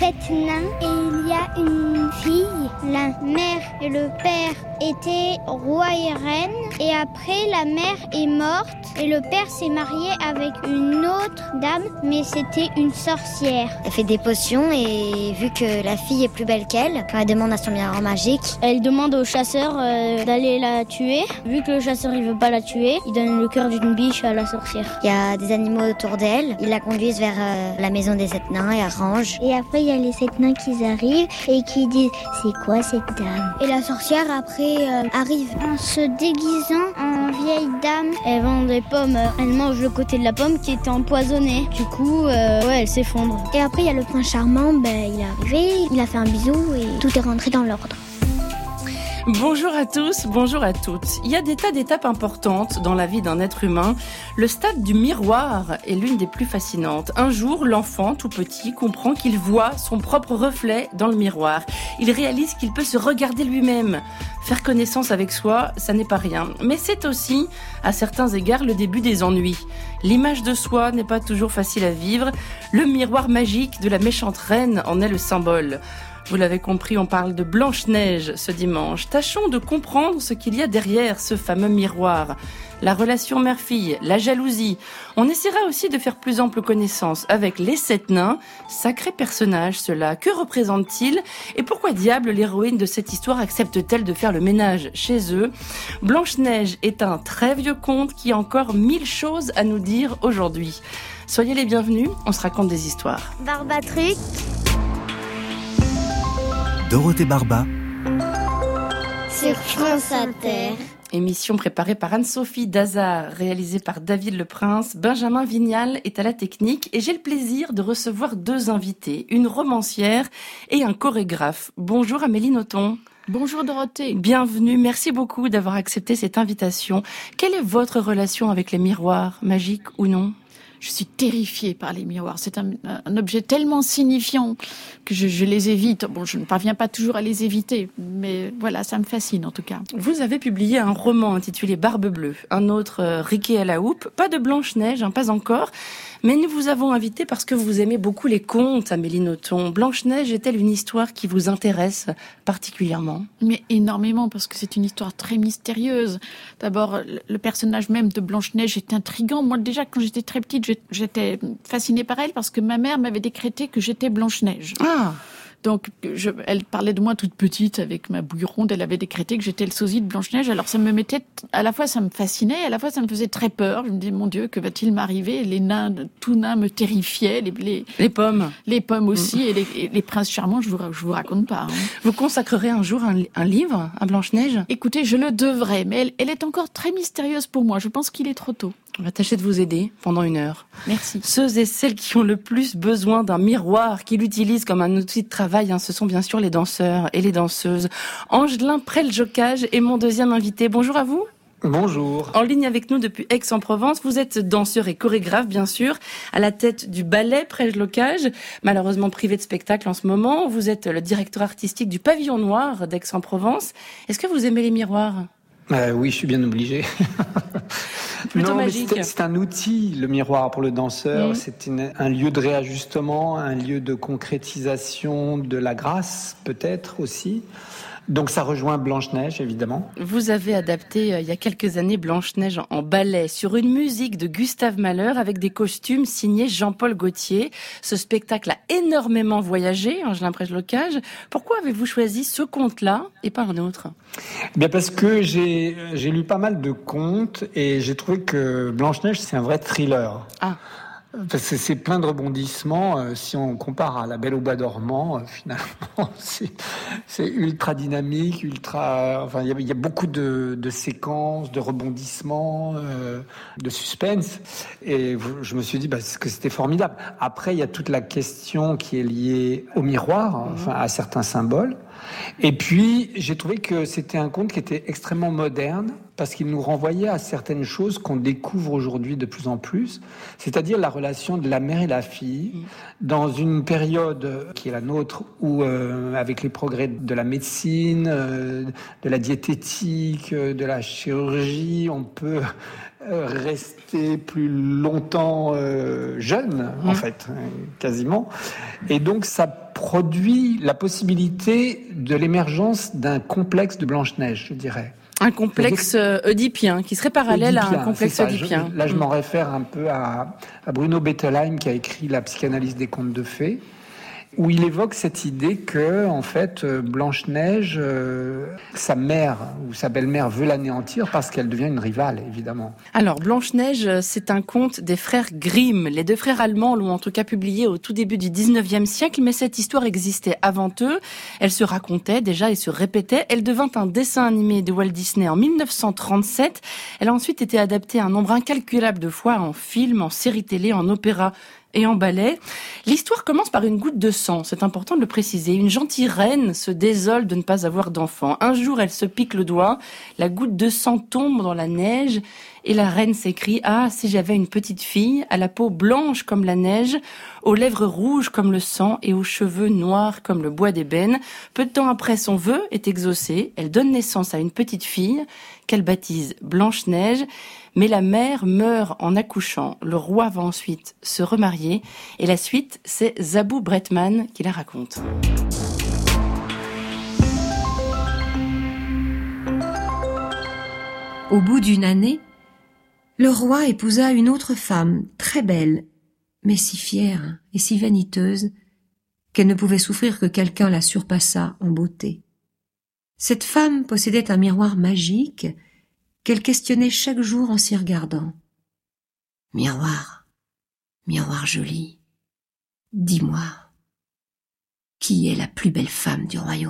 7 nains et il y a une fille. La mère et le père étaient roi et reine. Et après, la mère est morte et le père s'est marié avec une autre dame, mais c'était une sorcière. Elle fait des potions et vu que la fille est plus belle qu'elle, quand elle demande à son miroir magique, elle demande au chasseur d'aller la tuer. Vu que le chasseur il veut pas la tuer, il donne le cœur d'une biche à la sorcière. Il y a des animaux autour d'elle, ils la conduisent vers la maison des 7 nains et elle range. Et après il y a les 7 nains qui arrivent et qui disent « c'est quoi cette dame ?» Et la sorcière après arrive en se déguisant en vieille dame. Elle vend des pommes, elle mange le côté de la pomme qui était empoisonné. Du coup, elle s'effondre. Et après il y a le prince charmant, il est arrivé, il a fait un bisou et tout est rentré dans l'ordre. Bonjour à tous, bonjour à toutes. Il y a des tas d'étapes importantes dans la vie d'un être humain. Le stade du miroir est l'une des plus fascinantes. Un jour, l'enfant, tout petit, comprend qu'il voit son propre reflet dans le miroir. Il réalise qu'il peut se regarder lui-même. Faire connaissance avec soi, ça n'est pas rien. Mais c'est aussi, à certains égards, le début des ennuis. L'image de soi n'est pas toujours facile à vivre. Le miroir magique de la méchante reine en est le symbole. Vous l'avez compris, on parle de Blanche-Neige ce dimanche. Tâchons de comprendre ce qu'il y a derrière ce fameux miroir. La relation mère-fille, la jalousie. On essaiera aussi de faire plus ample connaissance avec les 7 nains. Sacrés personnages, ceux-là. Que représentent-ils? Et pourquoi diable l'héroïne de cette histoire accepte-t-elle de faire le ménage chez eux? Blanche-Neige est un très vieux conte qui a encore 1000 choses à nous dire aujourd'hui. Soyez les bienvenus, on se raconte des histoires. Barbatruc. Dorothée Barba Sur France Inter. Émission préparée par Anne-Sophie Dazard, réalisée par David Le Prince. Benjamin Vignal est à la technique et j'ai le plaisir de recevoir 2 invités, une romancière et un chorégraphe. Bonjour Amélie Nothomb. Bonjour Dorothée. Bienvenue, merci beaucoup d'avoir accepté cette invitation. Quelle est votre relation avec les miroirs, magiques ou non ? Je suis terrifiée par les miroirs. C'est un objet tellement signifiant que je les évite. Bon, je ne parviens pas toujours à les éviter, mais voilà, ça me fascine en tout cas. Vous avez publié un roman intitulé Barbe Bleue, un autre Riquet à la houppe, pas de Blanche-Neige, pas encore, mais nous vous avons invité parce que vous aimez beaucoup les contes, Amélie Nothomb. Blanche-Neige est-elle une histoire qui vous intéresse particulièrement ? Mais énormément, parce que c'est une histoire très mystérieuse. D'abord, le personnage même de Blanche-Neige est intriguant. Moi, déjà, quand j'étais très petite, j'étais fascinée par elle parce que ma mère m'avait décrété que j'étais Blanche-Neige. Ah. Donc, elle parlait de moi toute petite avec ma bouille ronde. Elle avait décrété que j'étais le sosie de Blanche-Neige. Alors, ça me mettait, à la fois, ça me fascinait, à la fois, ça me faisait très peur. Je me disais, mon Dieu, que va-t-il m'arriver? Les nains, tout nains me terrifiaient. Les pommes. Les pommes aussi. Et les princes charmants, je vous raconte pas. Vous consacrerez un jour un livre à Blanche-Neige? Écoutez, je le devrais, mais elle est encore très mystérieuse pour moi. Je pense qu'il est trop tôt. On va tâcher de vous aider pendant 1 heure. Merci. Ceux et celles qui ont le plus besoin d'un miroir, qui l'utilisent comme un outil de travail, ce sont bien sûr les danseurs et les danseuses. Angelin Preljocaj est mon 2e invité. Bonjour à vous. Bonjour. En ligne avec nous depuis Aix-en-Provence, vous êtes danseur et chorégraphe, bien sûr, à la tête du ballet Preljocaj, malheureusement privé de spectacle en ce moment. Vous êtes le directeur artistique du Pavillon Noir d'Aix-en-Provence. Est-ce que vous aimez les miroirs ? Oui, je suis bien obligé. Plutôt non, magique. Mais c'est un outil, le miroir, pour le danseur. C'est un lieu de réajustement, un lieu de concrétisation de la grâce, peut-être aussi. Donc ça rejoint Blanche-Neige, évidemment. Vous avez adapté il y a quelques années Blanche-Neige en ballet sur une musique de Gustave Mahler avec des costumes signés Jean-Paul Gaultier. Ce spectacle a énormément voyagé, Angelin Preljocaj. Pourquoi avez-vous choisi ce conte-là et pas un autre ? Bien parce que j'ai lu pas mal de contes et j'ai trouvé que Blanche-Neige, c'est un vrai thriller. Ah. Parce que c'est plein de rebondissements. Si on compare à La Belle au Bois dormant, finalement, c'est ultra dynamique, Enfin, il y a beaucoup de séquences, de rebondissements, de suspense. Et je me suis dit, que c'était formidable. Après, il y a toute la question qui est liée au miroir, à certains symboles. Et puis, j'ai trouvé que c'était un conte qui était extrêmement moderne, parce qu'il nous renvoyait à certaines choses qu'on découvre aujourd'hui de plus en plus, c'est-à-dire la relation de la mère et la fille, dans une période qui est la nôtre, où avec les progrès de la médecine, de la diététique, de la chirurgie, on peut rester plus longtemps jeune, en fait, quasiment. Et donc, ça produit la possibilité de l'émergence d'un complexe de Blanche-Neige, je dirais. Un complexe oedipien, qui serait parallèle à un complexe oedipien. Là, je m'en réfère un peu à Bruno Bettelheim, qui a écrit La psychanalyse des contes de fées, où il évoque cette idée que, en fait, Blanche-Neige, sa mère ou sa belle-mère veut l'anéantir parce qu'elle devient une rivale, évidemment. Alors, Blanche-Neige, c'est un conte des frères Grimm. Les deux frères allemands l'ont en tout cas publié au tout début du 19e siècle, mais cette histoire existait avant eux. Elle se racontait déjà et se répétait. Elle devint un dessin animé de Walt Disney en 1937. Elle a ensuite été adaptée un nombre incalculable de fois en film, en série télé, en opéra et en ballet. L'histoire commence par une goutte de sang, c'est important de le préciser. Une gentille reine se désole de ne pas avoir d'enfant. Un jour, elle se pique le doigt, la goutte de sang tombe dans la neige et la reine s'écrie « Ah, si j'avais une petite fille, à la peau blanche comme la neige, aux lèvres rouges comme le sang et aux cheveux noirs comme le bois d'ébène. » Peu de temps après, son vœu est exaucé. Elle donne naissance à une petite fille qu'elle baptise Blanche-Neige. Mais la mère meurt en accouchant. Le roi va ensuite se remarier. Et la suite, c'est Zabou Bretman qui la raconte. Au bout d'une année, le roi épousa une autre femme, très belle, mais si fière et si vaniteuse qu'elle ne pouvait souffrir que quelqu'un la surpassât en beauté. Cette femme possédait un miroir magique qu'elle questionnait chaque jour en s'y regardant. « Miroir, miroir joli, dis-moi, qui est la plus belle femme du royaume ?»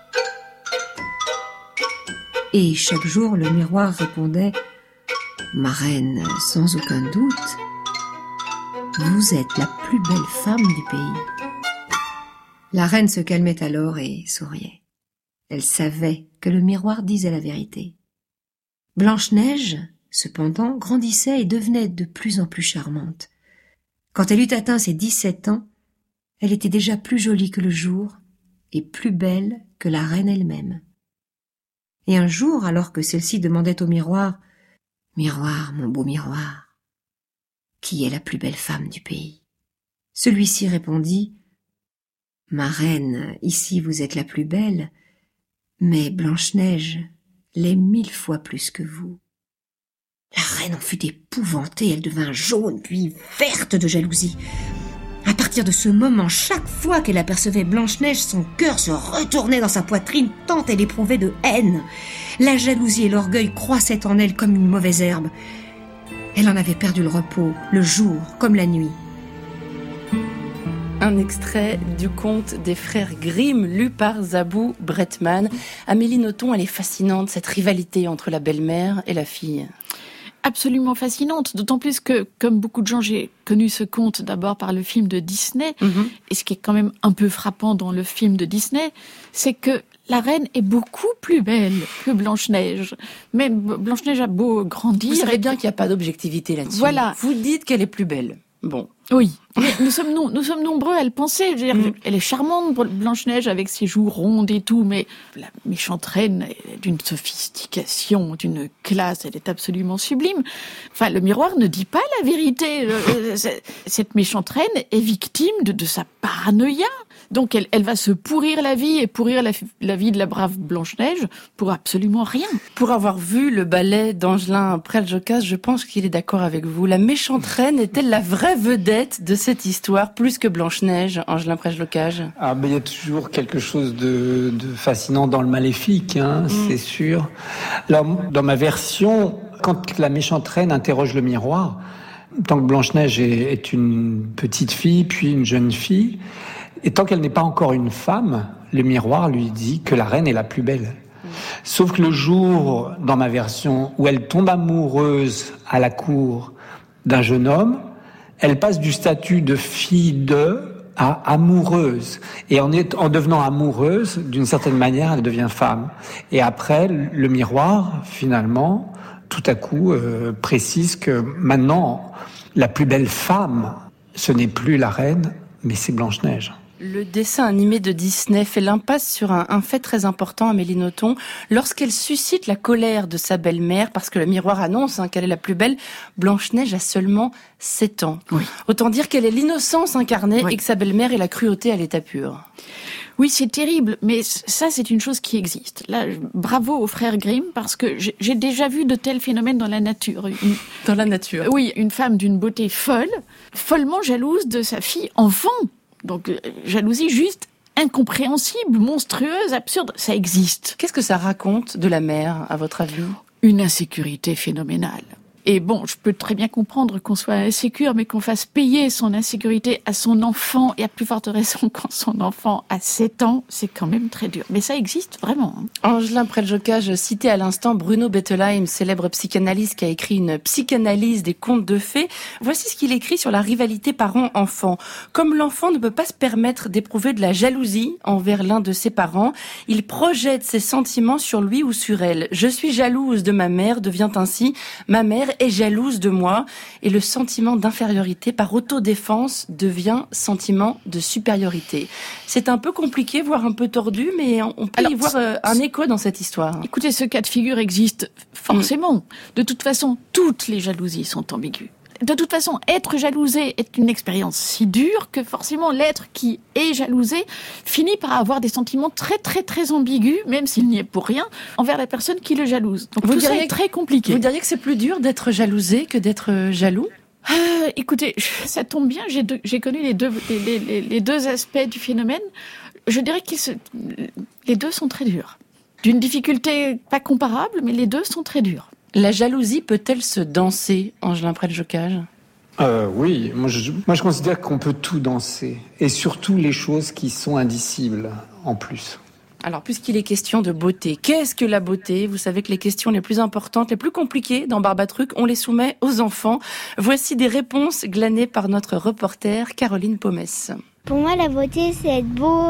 Et chaque jour, le miroir répondait « Ma reine, sans aucun doute, vous êtes la plus belle femme du pays. » La reine se calmait alors et souriait. Elle savait que le miroir disait la vérité. Blanche-Neige, cependant, grandissait et devenait de plus en plus charmante. Quand elle eut atteint ses 17 ans, elle était déjà plus jolie que le jour et plus belle que la reine elle-même. Et un jour, alors que celle-ci demandait au miroir « Miroir, mon beau miroir, qui est la plus belle femme du pays ?» Celui-ci répondit « Ma reine, ici vous êtes la plus belle, mais Blanche-Neige l'est 1000 fois plus que vous. » La reine en fut épouvantée, elle devint jaune puis verte de jalousie. À partir de ce moment, chaque fois qu'elle apercevait Blanche-Neige, son cœur se retournait dans sa poitrine tant elle éprouvait de haine. La jalousie et l'orgueil croissaient en elle comme une mauvaise herbe. Elle en avait perdu le repos, le jour comme la nuit. Un extrait du conte des frères Grimm, lu par Zabou Bretman. Amélie Nothomb, elle est fascinante, cette rivalité entre la belle-mère et la fille. Absolument fascinante, d'autant plus que, comme beaucoup de gens, j'ai connu ce conte d'abord par le film de Disney. Et ce qui est quand même un peu frappant dans le film de Disney, c'est que la reine est beaucoup plus belle que Blanche-Neige. Mais Blanche-Neige a beau grandir... Vous savez bien qu'il n'y a pas d'objectivité là-dessus. Voilà. Vous dites qu'elle est plus belle. Bon. Oui, mais nous sommes nombreux à le penser. Je veux dire, elle est charmante, Blanche-Neige, avec ses joues rondes et tout, mais la méchante reine est d'une sophistication, d'une classe, elle est absolument sublime. Enfin, le miroir ne dit pas la vérité. Cette méchante reine est victime de sa paranoïa. Donc elle va se pourrir la vie et pourrir la vie de la brave Blanche-Neige pour absolument rien. Pour avoir vu le ballet d'Angelin Preljokas, je pense qu'il est d'accord avec vous. La méchante reine est-elle la vraie vedette de cette histoire, plus que Blanche-Neige, Angelin Preljokas? Ah, ben, il y a toujours quelque chose de fascinant dans le maléfique, c'est sûr. Là, dans ma version, quand la méchante reine interroge le miroir, tant que Blanche-Neige est une petite fille, puis une jeune fille, et tant qu'elle n'est pas encore une femme, le miroir lui dit que la reine est la plus belle. Sauf que le jour, dans ma version, où elle tombe amoureuse à la cour d'un jeune homme, elle passe du statut de fille à amoureuse. Et en devenant amoureuse, d'une certaine manière, elle devient femme. Et après, le miroir, finalement, tout à coup, précise que maintenant, la plus belle femme, ce n'est plus la reine, mais c'est Blanche-Neige. Le dessin animé de Disney fait l'impasse sur un fait très important, Amélie Nothomb, lorsqu'elle suscite la colère de sa belle-mère, parce que le miroir annonce qu'elle est la plus belle. Blanche-Neige a seulement 7 ans. Oui. Autant dire qu'elle est l'innocence incarnée et que sa belle-mère est la cruauté à l'état pur. Oui, c'est terrible, mais ça, c'est une chose qui existe. Là, bravo aux frères Grimm, parce que j'ai déjà vu de tels phénomènes dans la nature. Dans la nature? Oui, une femme d'une beauté folle, follement jalouse de sa fille enfant. Donc, jalousie juste incompréhensible, monstrueuse, absurde, ça existe. Qu'est-ce que ça raconte de la mère, à votre avis? Une insécurité phénoménale. Et bon, je peux très bien comprendre qu'on soit insécure, mais qu'on fasse payer son insécurité à son enfant, et à plus forte raison quand son enfant a 7 ans, c'est quand même très dur. Mais ça existe vraiment. Angelin Preljoca, citais à l'instant Bruno Bettelheim, célèbre psychanalyste qui a écrit une psychanalyse des contes de fées. Voici ce qu'il écrit sur la rivalité parent-enfant. Comme l'enfant ne peut pas se permettre d'éprouver de la jalousie envers l'un de ses parents, il projette ses sentiments sur lui ou sur elle. Je suis jalouse de ma mère devient ainsi ma mère est jalouse de moi, et le sentiment d'infériorité par autodéfense devient sentiment de supériorité. C'est un peu compliqué, voire un peu tordu, mais on peut y voir un écho dans cette histoire. Écoutez, ce cas de figure existe forcément. De toute façon, toutes les jalousies sont ambiguës. De toute façon, être jalousé est une expérience si dure que forcément l'être qui est jalousé finit par avoir des sentiments très très très ambigus, même s'il n'y est pour rien, envers la personne qui le jalouse. Donc tout ça est très compliqué. Vous diriez que c'est plus dur d'être jalousé que d'être jaloux ? Écoutez, ça tombe bien, j'ai connu les deux aspects du phénomène. Je dirais que les deux sont très durs. D'une difficulté pas comparable, mais les deux sont très durs. La jalousie peut-elle se danser, Angelin Preljoca ? Oui, moi je considère qu'on peut tout danser, et surtout les choses qui sont indicibles en plus. Alors, puisqu'il est question de beauté, qu'est-ce que la beauté ? Vous savez que les questions les plus importantes, les plus compliquées dans Barbatruc, on les soumet aux enfants. Voici des réponses glanées par notre reporter Caroline Pomès. Pour moi, la beauté, c'est être beau,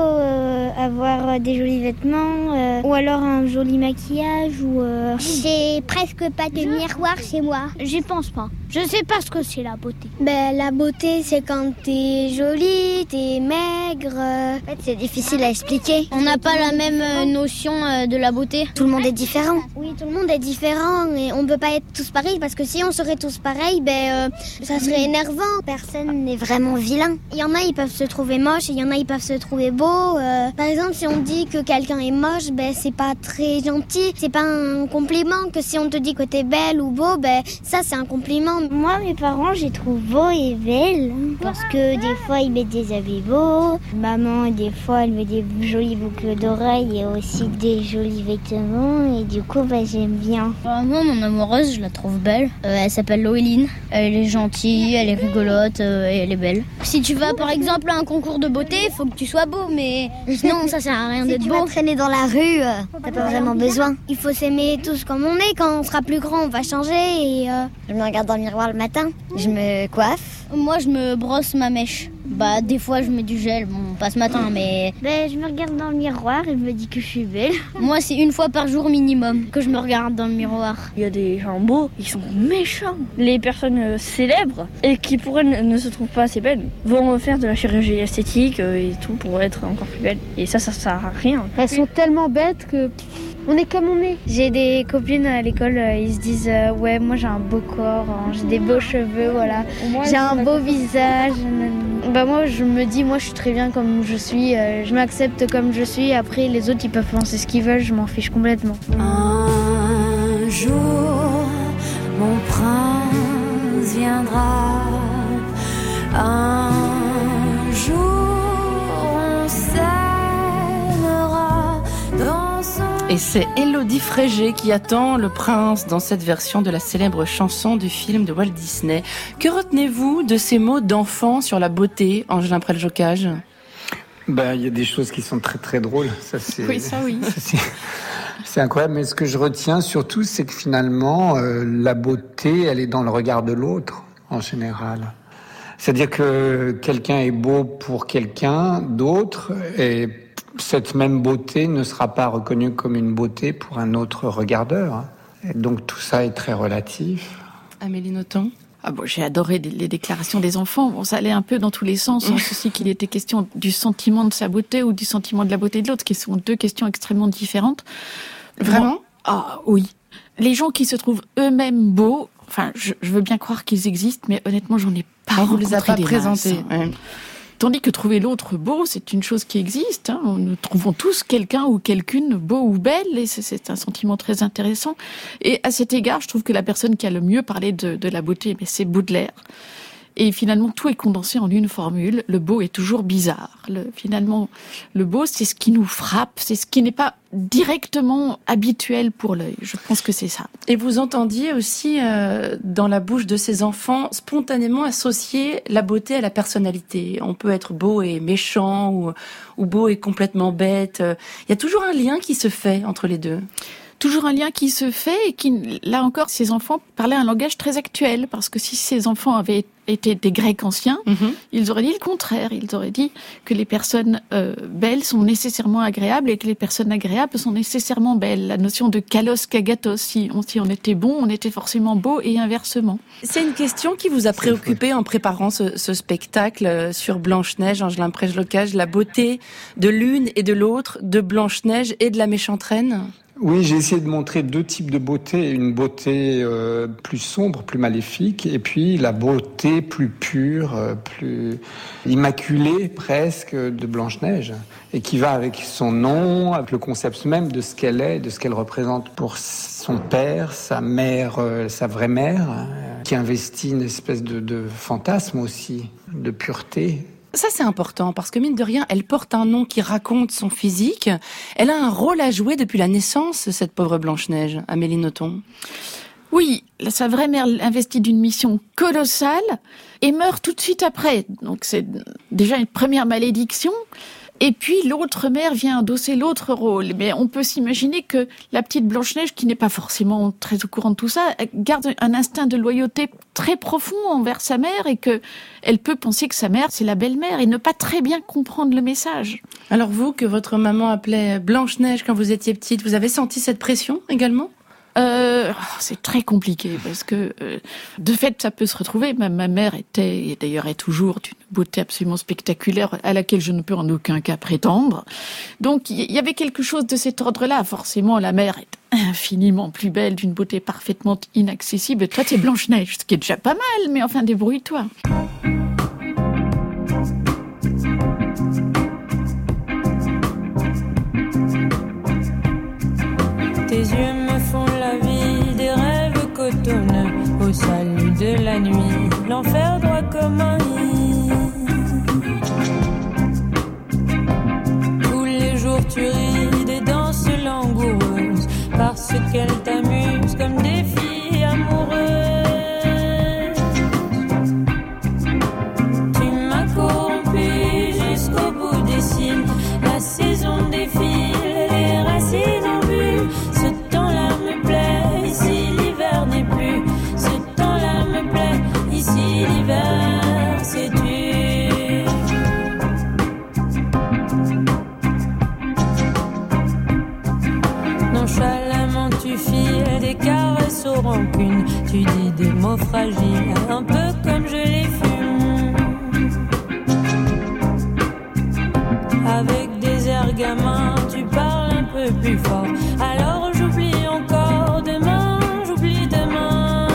avoir des jolis vêtements, ou alors un joli maquillage, ou... J'ai presque pas de miroir chez moi. J'y pense pas. Je sais pas ce que c'est la beauté. La beauté, c'est quand t'es jolie, t'es maigre. En fait, c'est difficile à expliquer. On n'a pas la même notion de la beauté. Tout le monde est différent. Oui, tout le monde est différent, et on peut pas être tous pareils, parce que si on serait tous pareils, ça serait énervant. Personne n'est vraiment vilain. Il y en a, ils peuvent se trouver moches, et il y en a, ils peuvent se trouver beaux. Par exemple, si on dit que quelqu'un est moche, c'est pas très gentil. C'est pas un compliment. Que si on te dit que t'es belle ou beau, ça c'est un compliment. Moi, mes parents, je les trouve beaux et belles, parce que des fois, ils mettent des habits beaux. Maman, des fois, elle met des jolies boucles d'oreilles et aussi des jolis vêtements, et du coup, j'aime bien. Moi, mon amoureuse, je la trouve belle. Elle s'appelle Loéline. Elle est gentille, elle est rigolote, et elle est belle. Si tu vas, par exemple, à un concours de beauté, il faut que tu sois beau, mais sinon, ça sert à rien d'être beau. Si tu vas traîner dans la rue, t'as pas vraiment besoin. Il faut s'aimer tous comme on est. Quand on sera plus grand, on va changer, et... Je me regarde dans le miroir le matin, je me coiffe. Moi, je me brosse ma mèche. Des fois, je mets du gel, pas ce matin, mais... je me regarde dans le miroir et je me dis que je suis belle. Moi, c'est une fois par jour minimum que je me regarde dans le miroir. Il y a des gens beaux, ils sont méchants. Les personnes célèbres et qui, pour elles, ne se trouvent pas assez belles, vont faire de la chirurgie esthétique et tout pour être encore plus belles. Et ça sert à rien. Elles sont tellement bêtes que... On est comme on est. J'ai des copines à l'école, ils se disent ouais, moi j'ai un beau corps, j'ai des beaux cheveux, voilà. J'ai un beau visage. Moi je me dis, moi je suis très bien comme je suis, je m'accepte comme je suis. Après les autres ils peuvent penser ce qu'ils veulent, je m'en fiche complètement. Un jour mon prince viendra. Un jour on s'aimera dans son... Et c'est Élodie Frégé qui attend le prince dans cette version de la célèbre chanson du film de Walt Disney. Que retenez-vous de ces mots d'enfant sur la beauté, Angelin Preljoca ? Il y a des choses qui sont très très drôles. Ça, c'est, oui, ça oui. C'est incroyable, mais ce que je retiens surtout, c'est que finalement, la beauté, elle est dans le regard de l'autre, en général. C'est-à-dire que quelqu'un est beau pour quelqu'un d'autre, et cette même beauté ne sera pas reconnue comme une beauté pour un autre regardeur. Et donc tout ça est très relatif. Amélie Nothomb ? Ah bon, j'ai adoré les déclarations des enfants. Bon, ça allait un peu dans tous les sens, en ceci qu'il était question du sentiment de sa beauté ou du sentiment de la beauté de l'autre, qui sont deux questions extrêmement différentes. Vraiment ? Ah oui. Les gens qui se trouvent eux-mêmes beaux, enfin, je veux bien croire qu'ils existent, mais honnêtement, j'en ai pas rencontré. On vous les a pas présentés. Ouais. Tandis que trouver l'autre beau, c'est une chose qui existe. Hein. Nous trouvons tous quelqu'un ou quelqu'une beau ou belle, et c'est un sentiment très intéressant. Et à cet égard, je trouve que la personne qui a le mieux parlé de la beauté, c'est Baudelaire. Et finalement, tout est condensé en une formule. Le beau est toujours bizarre. Finalement, le beau, c'est ce qui nous frappe, c'est ce qui n'est pas directement habituel pour l'œil. Je pense que c'est ça. Et vous entendiez aussi, dans la bouche de ces enfants, spontanément associer la beauté à la personnalité. On peut être beau et méchant, ou beau et complètement bête. Il y a toujours un lien qui se fait entre les deux. Toujours un lien qui se fait et qui, là encore, ces enfants parlaient un langage très actuel, parce que si ces enfants avaient été des Grecs anciens, ils auraient dit le contraire. Ils auraient dit que les personnes belles sont nécessairement agréables et que les personnes agréables sont nécessairement belles. La notion de kalos kagatos, si on était bon, on était forcément beau, et inversement. C'est une question qui vous a préoccupé en préparant ce spectacle sur Blanche-Neige, Angelin Prège-Locage, la beauté de l'une et de l'autre, de Blanche-Neige et de la méchante reine? Oui, j'ai essayé de montrer deux types de beauté. Une beauté plus sombre, plus maléfique, et puis la beauté plus pure, plus immaculée presque de Blanche-Neige, et qui va avec son nom, avec le concept même de ce qu'elle est, de ce qu'elle représente pour son père, sa mère, sa vraie mère, qui investit une espèce de fantasme aussi, de pureté. Ça, c'est important, parce que mine de rien, elle porte un nom qui raconte son physique. Elle a un rôle à jouer depuis la naissance, cette pauvre Blanche-Neige, Amélie Nothomb. Oui, sa vraie mère l'investit d'une mission colossale et meurt tout de suite après. Donc c'est déjà une première malédiction. Et puis l'autre mère vient endosser l'autre rôle. Mais on peut s'imaginer que la petite Blanche-Neige, qui n'est pas forcément très au courant de tout ça, garde un instinct de loyauté très profond envers sa mère, et que elle peut penser que sa mère, c'est la belle-mère, et ne pas très bien comprendre le message. Alors vous, que votre maman appelait Blanche-Neige quand vous étiez petite, vous avez senti cette pression également ? C'est très compliqué, parce que de fait ça peut se retrouver. Ma mère était, et d'ailleurs est toujours, d'une beauté absolument spectaculaire à laquelle je ne peux en aucun cas prétendre. Donc il y avait quelque chose de cet ordre-là. Forcément, la mère est infiniment plus belle, d'une beauté parfaitement inaccessible. Et toi, t'es Blanche-Neige, ce qui est déjà pas mal, mais enfin, débrouille-toi. Tes yeux me font la vie des rêves cotonneux, au salut de la nuit, l'enfer droit comme un nid. Tous les jours tu ris des danses langoureuses, parce qu'elles t'amusent comme des filles amoureuses. Tu m'as corrompu jusqu'au bout des cils, la saison défile, les racines en bulle. Ce temps-là me plaît, ici l'hiver n'est plus. Ce temps-là me plaît, ici l'hiver c'est tu. Nonchalamment tu files des caresses aux rancunes. Tu dis des mots fragiles, un peu comme je les fume. Avec des airs gamins, tu parles un peu plus fort. Alors j'oublie encore demain, j'oublie demain.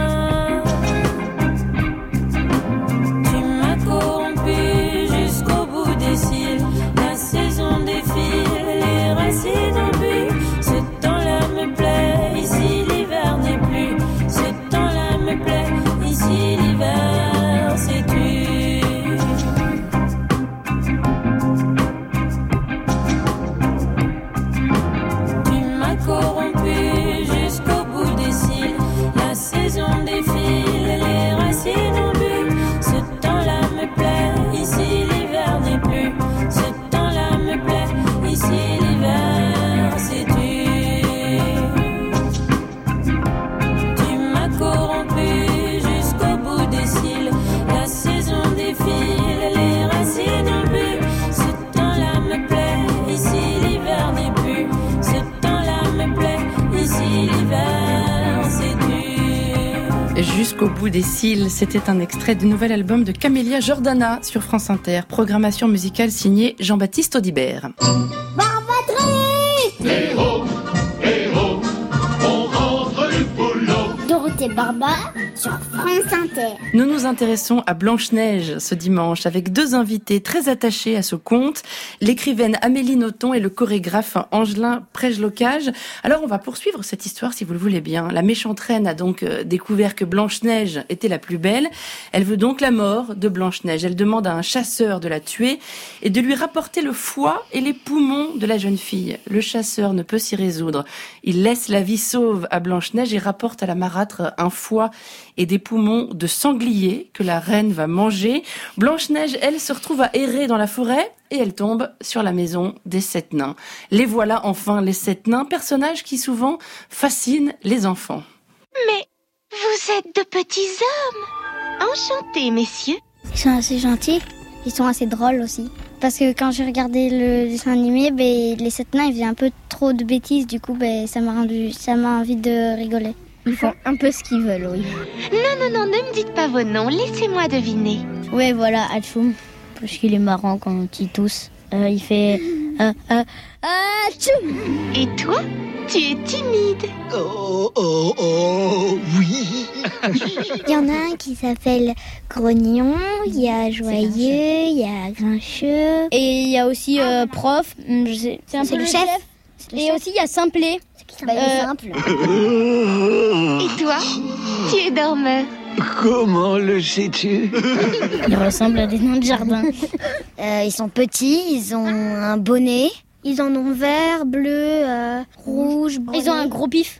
Tu m'as corrompu jusqu'au bout des cils. La saison défile, les racines en bulle. Ce temps-là me plaît, ici l'hiver n'est plus. Ce temps-là me plaît, ici l'hiver c'est tu. Tu m'as jusqu'au bout des cils. C'était un extrait du nouvel album de Camélia Jordana sur France Inter. Programmation musicale signée Jean-Baptiste Audibert. Dorothée Barba sur France Inter. Nous nous intéressons à Blanche-Neige ce dimanche avec deux invités très attachés à ce conte, l'écrivaine Amélie Nothomb et le chorégraphe Angelin Prejlocage. Alors on va poursuivre cette histoire si vous le voulez bien. La méchante reine a donc découvert que Blanche-Neige était la plus belle. Elle veut donc la mort de Blanche-Neige. Elle demande à un chasseur de la tuer et de lui rapporter le foie et les poumons de la jeune fille. Le chasseur ne peut s'y résoudre. Il laisse la vie sauve à Blanche-Neige et rapporte à la marâtre un foie et des poumons de sanglier que la reine va manger. Blanche-Neige, elle, se retrouve à errer dans la forêt et elle tombe sur la maison des 7 nains. Les voilà enfin, les 7 nains, personnages qui souvent fascinent les enfants. Mais vous êtes de petits hommes. Enchantés, messieurs. Ils sont assez gentils, ils sont assez drôles aussi. Parce que quand j'ai regardé le dessin animé, les 7 nains, ils faisaient un peu trop de bêtises, du coup ça m'a envie de rigoler. Ils font un peu ce qu'ils veulent, oui. Non, ne me dites pas vos noms, laissez-moi deviner. Ouais, voilà, Atchoum, parce qu'il est marrant quand il tousse. Il fait... Atchoum. Et toi, tu es timide. Oh, oui. Il y en a un qui s'appelle Grognon, il y a Joyeux, il y a Grincheux. Et il y a aussi Prof, c'est le chef. Et aussi il y a Simplet. Il est simple. Et toi, tu es dormeur. Comment le sais-tu? Ils ressemblent à des nains de jardin. Ils sont petits, ils ont un bonnet. Ils en ont vert, bleu, rouge. Ils ont un gros pif.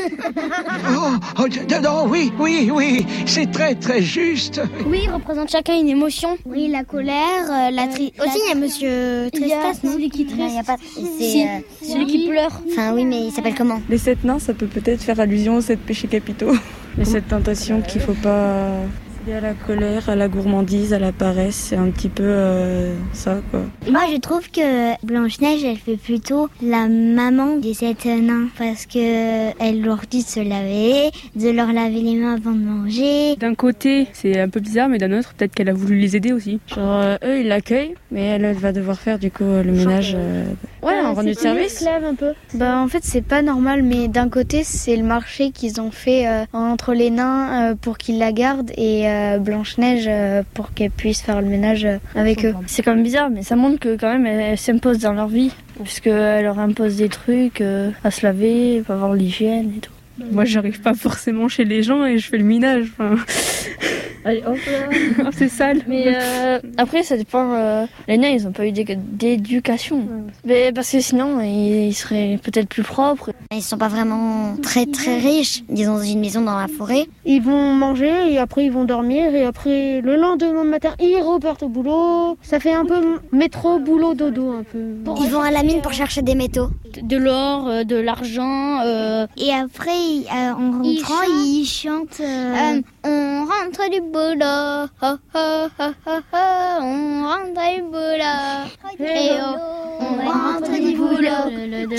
Oui, c'est très très juste. Oui, ils représentent chacun une émotion. Oui, la colère, la tristesse. Aussi, il y a Monsieur Trespasse, non? Celui qui Non, il y a pas. celui qui pleure. Enfin oui, mais il s'appelle comment? Les 7 nains, ça peut peut-être faire allusion aux 7 péchés capitaux. Les 7 tentations qu'il faut pas... à la colère, à la gourmandise, à la paresse, c'est un petit peu ça, quoi. Moi, je trouve que Blanche-Neige, elle fait plutôt la maman des 7 nains parce que elle leur dit de se laver, de leur laver les mains avant de manger. D'un côté, c'est un peu bizarre, mais d'un autre, peut-être qu'elle a voulu les aider aussi. Genre, eux, ils l'accueillent, mais elle va devoir faire, du coup, le ménage. Ouais, en rendu de service. Un peu. En fait, c'est pas normal, mais d'un côté, c'est le marché qu'ils ont fait entre les nains pour qu'ils la gardent et Blanche-Neige pour qu'elle puisse faire le ménage avec eux. C'est quand même bizarre, mais ça montre que quand même elle s'impose dans leur vie, puisqu'elle leur impose des trucs, à se laver, à avoir l'hygiène et tout. Moi, j'arrive pas forcément chez les gens et je fais le ménage. Allez, hop là. C'est sale. Mais après, ça dépend. Les nains, ils ont pas eu d'éducation. Mais parce que sinon, ils seraient peut-être plus propres. Ils sont pas vraiment très très riches. Ils ont une maison dans la forêt. Ils vont manger et après ils vont dormir et après le lendemain matin ils repartent au boulot. Ça fait un peu métro boulot dodo un peu. Ils vont à la mine pour chercher des métaux. De l'or, de l'argent. Et après, en rentrant, ils chantent. On rentre du boulot, oh, oh, oh, oh, oh, on rentre du boulot, et oh, on rentre du boulot,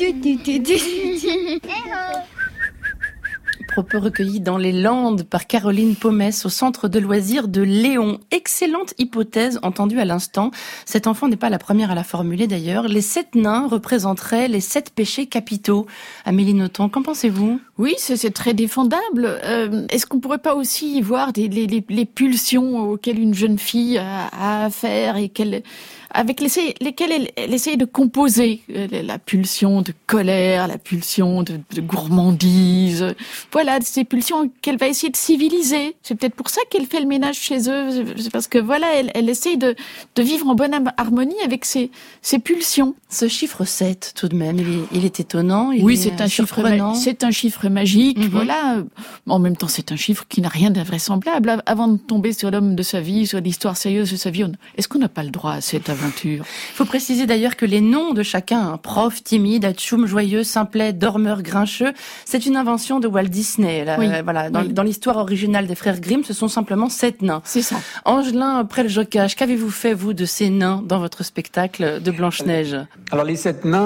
Propos recueillis dans les Landes par Caroline Pomès au centre de loisirs de Léon. Excellente hypothèse entendue à l'instant. Cet enfant n'est pas la première à la formuler d'ailleurs. Les 7 nains représenteraient les 7 péchés capitaux. Amélie Nothomb, qu'en pensez-vous? Oui, c'est très défendable. Est-ce qu'on pourrait pas aussi y voir les pulsions auxquelles une jeune fille a affaire et avec lesquelles elle essaye de composer la pulsion de colère, la pulsion de gourmandise. Voilà, ces pulsions qu'elle va essayer de civiliser. C'est peut-être pour ça qu'elle fait le ménage chez eux. C'est parce que voilà, elle essaye de vivre en bonne harmonie avec ses pulsions. Ce chiffre 7, tout de même, il est étonnant. Oui, c'est un chiffre magique. Mm-hmm. Voilà. En même temps, c'est un chiffre qui n'a rien d'invraisemblable. Avant de tomber sur l'homme de sa vie, sur l'histoire sérieuse de sa vie, est-ce qu'on n'a pas le droit à cette aventure? Il faut préciser d'ailleurs que les noms de chacun, Prof, Timide, Atchoum, Joyeux, Simplet, Dormeur, Grincheux, c'est une invention de Walt Disney. Là, oui. Voilà, dans l'histoire originale des frères Grimm, ce sont simplement 7 nains. C'est ça. Angelin Prejlocage, qu'avez-vous fait, vous, de ces nains dans votre spectacle de Blanche-Neige? Alors, les 7 nains,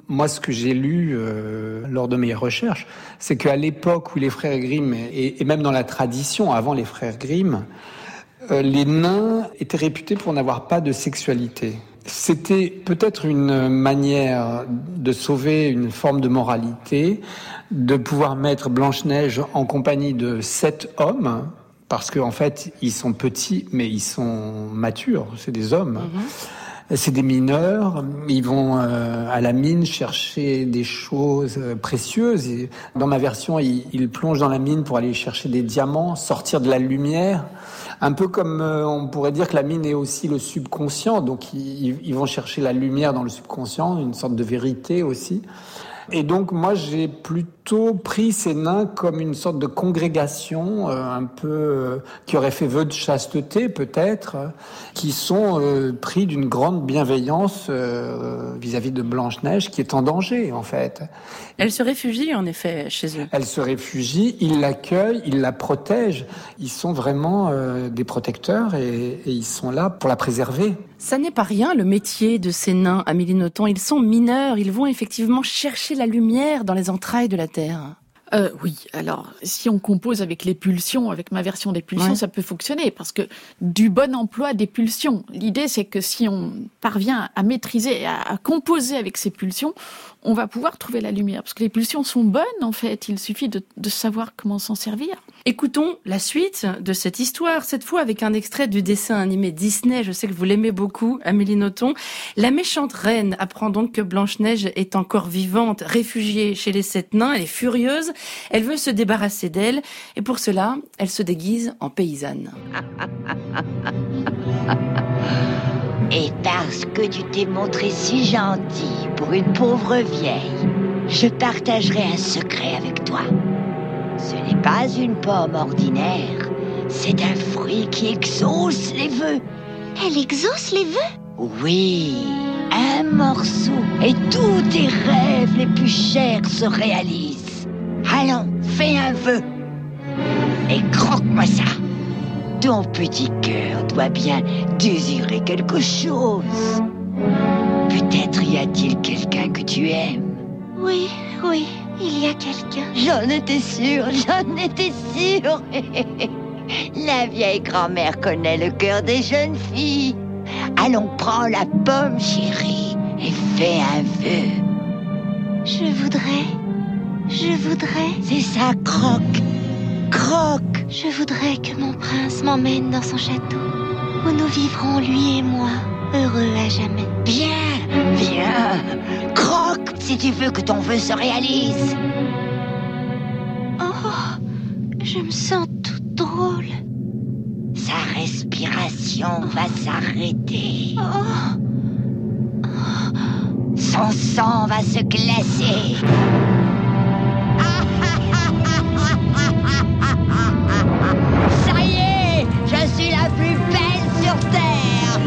Moi, ce que j'ai lu lors de mes recherches, c'est qu'à l'époque où les frères Grimm, et même dans la tradition avant les frères Grimm, les nains étaient réputés pour n'avoir pas de sexualité. C'était peut-être une manière de sauver une forme de moralité, de pouvoir mettre Blanche-Neige en compagnie de 7 hommes, parce qu'en fait, ils sont petits, mais ils sont matures, c'est des hommes. C'est des mineurs, ils vont à la mine chercher des choses précieuses. Et dans ma version, ils plongent dans la mine pour aller chercher des diamants, sortir de la lumière. Un peu comme on pourrait dire que la mine est aussi le subconscient, donc ils vont chercher la lumière dans le subconscient, une sorte de vérité aussi. Et donc moi j'ai plutôt pris ces nains comme une sorte de congrégation un peu qui aurait fait vœu de chasteté peut-être, qui sont pris d'une grande bienveillance vis-à-vis de Blanche-Neige qui est en danger en fait. Elle se réfugie en effet chez eux. Elle se réfugie, ils l'accueillent, ils la protègent. Ils sont vraiment des protecteurs et ils sont là pour la préserver. Ça n'est pas rien le métier de ces nains, Amélie Nothomb. Ils sont mineurs, ils vont effectivement chercher la lumière dans les entrailles de la Terre. Oui, alors si on compose avec les pulsions, avec ma version des pulsions, ça peut fonctionner parce que du bon emploi des pulsions. L'idée c'est que si on parvient à maîtriser, à composer avec ces pulsions, on va pouvoir trouver la lumière parce que les pulsions sont bonnes en fait. Il suffit de savoir comment s'en servir. Écoutons la suite de cette histoire, cette fois avec un extrait du dessin animé Disney. Je sais que vous l'aimez beaucoup, Amélie Nothomb. La méchante reine apprend donc que Blanche-Neige est encore vivante, réfugiée chez les 7 nains. Elle est furieuse, elle veut se débarrasser d'elle et pour cela, elle se déguise en paysanne. Et parce que tu t'es montré si gentil pour une pauvre vieille, je partagerai un secret avec toi. Ce n'est pas une pomme ordinaire, c'est un fruit qui exauce les vœux. Elle exauce les vœux? Oui, un morceau et tous tes rêves les plus chers se réalisent. Allons, fais un vœu et croque-moi ça. Ton petit cœur doit bien désirer quelque chose. Peut-être y a-t-il quelqu'un que tu aimes. Oui, il y a quelqu'un. J'en étais sûre. La vieille grand-mère connaît le cœur des jeunes filles. Allons, prends la pomme, chérie, et fais un vœu. Je voudrais. C'est ça, croque. Je voudrais que mon prince m'emmène dans son château, où nous vivrons, lui et moi, heureux à jamais. Viens, croque si tu veux que ton vœu se réalise. Oh, je me sens toute drôle. Sa respiration va s'arrêter. Son sang va se glacer. Ça y est, je suis la plus belle sur Terre.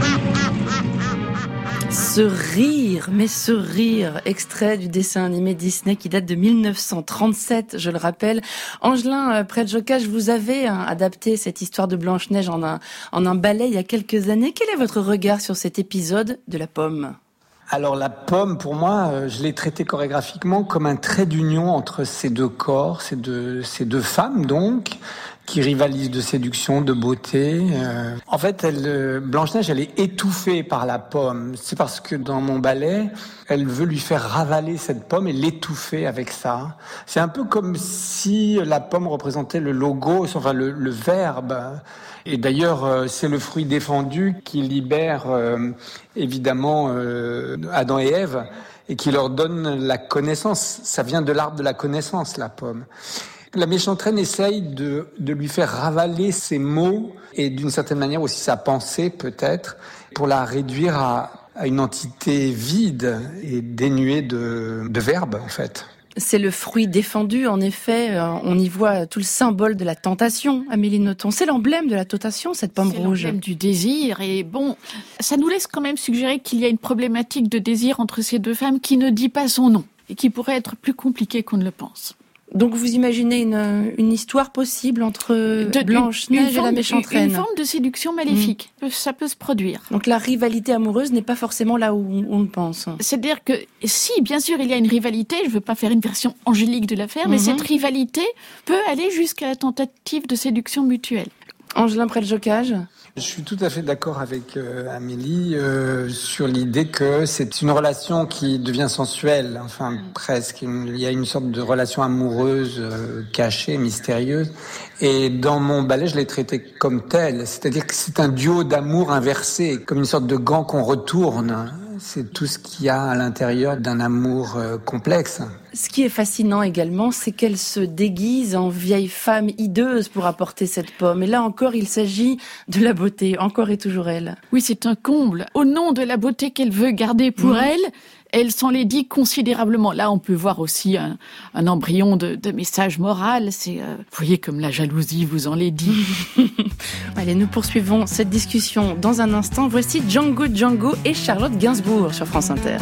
Ce rire, extrait du dessin animé Disney qui date de 1937, je le rappelle. Angelin Predjokaj, vous avez adapté cette histoire de Blanche-Neige en un ballet il y a quelques années. Quel est votre regard sur cet épisode de la pomme ? Alors la pomme, pour moi, je l'ai traitée chorégraphiquement comme un trait d'union entre ces deux corps, ces deux femmes donc, qui rivalisent de séduction, de beauté. En fait, Blanche-Neige, elle est étouffée par la pomme. C'est parce que dans mon ballet, elle veut lui faire ravaler cette pomme et l'étouffer avec ça. C'est un peu comme si la pomme représentait le logos, enfin le verbe. Et d'ailleurs, c'est le fruit défendu qui libère évidemment Adam et Ève et qui leur donne la connaissance. Ça vient de l'arbre de la connaissance, la pomme. La méchante reine essaye de lui faire ravaler ses mots et d'une certaine manière aussi sa pensée peut-être pour la réduire à une entité vide et dénuée de verbe en fait. C'est le fruit défendu, en effet. On y voit tout le symbole de la tentation, Amélie Nothomb. C'est l'emblème de la tentation, cette pomme rouge. C'est l'emblème du désir. Et bon, ça nous laisse quand même suggérer qu'il y a une problématique de désir entre ces deux femmes qui ne dit pas son nom et qui pourrait être plus compliquée qu'on ne le pense. Donc vous imaginez une histoire possible entre Blanche-Neige et la méchante reine. Une forme de séduction maléfique. Ça peut se produire. Donc la rivalité amoureuse n'est pas forcément là où on le pense. C'est-à-dire que si, bien sûr, il y a une rivalité, je ne veux pas faire une version angélique de l'affaire, mais cette rivalité peut aller jusqu'à la tentative de séduction mutuelle. Angelin Preljocaj. Je suis tout à fait d'accord avec Amélie sur l'idée que c'est une relation qui devient sensuelle, enfin presque. Il y a une sorte de relation amoureuse cachée, mystérieuse. Et dans mon ballet, je l'ai traité comme tel. C'est-à-dire que c'est un duo d'amour inversé, comme une sorte de gant qu'on retourne. C'est tout ce qu'il y a à l'intérieur d'un amour complexe. Ce qui est fascinant également, c'est qu'elle se déguise en vieille femme hideuse pour apporter cette pomme. Et là encore, il s'agit de la beauté, encore et toujours elle. Oui, c'est un comble. Au nom de la beauté qu'elle veut garder pour elle s'enlaidit considérablement. Là, on peut voir aussi un embryon de message moral. C'est, vous voyez, comme la jalousie vous enlaidit. Allez, nous poursuivons cette discussion dans un instant. Voici Django Django et Charlotte Gainsbourg sur France Inter.